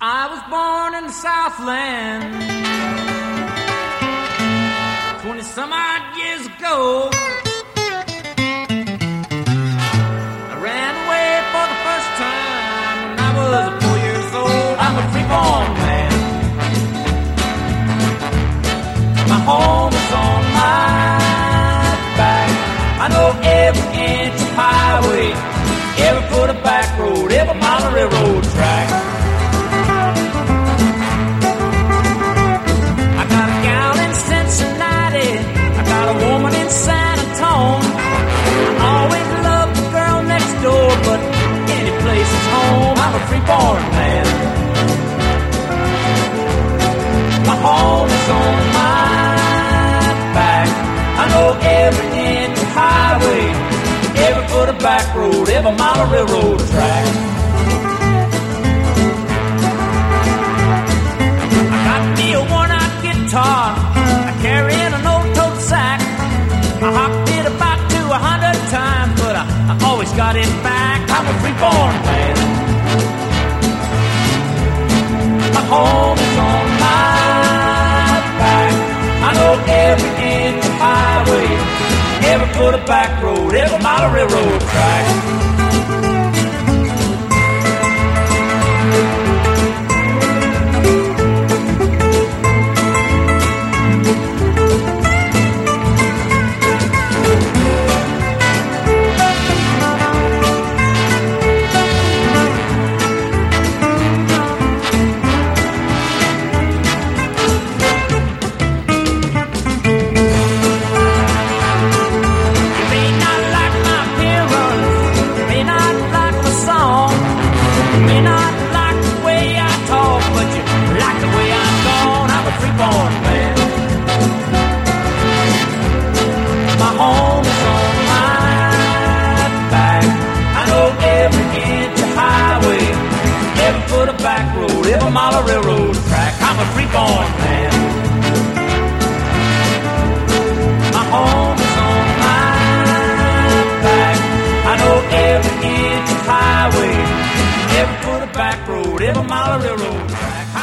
I was born in the Southland 20-some odd years ago. I ran away for the first time when I was 4 years old. I'm a free-born man. My home is on my back. I know every inch of highway, every foot of back road, every mile of railroad track. I got a gal in Cincinnati, I got a woman in San Antonio. I always loved the girl next door, but any place is home. I'm a free-born man. My home is on my back. I know every inch of highway, every foot of back road, every mile of railroad track. I got me a worn-out guitar, I carry in an old tote sack. I hopped it about 200 times, but I always got it back. I'm a free-born man. My home is on my back. I know every inch of highway, every foot of back road, every mile of railroad track. Back road, every mile of railroad track. I'm a free-born man. My home is on my back. I know every inch of highway, every foot of back road, every mile of railroad track.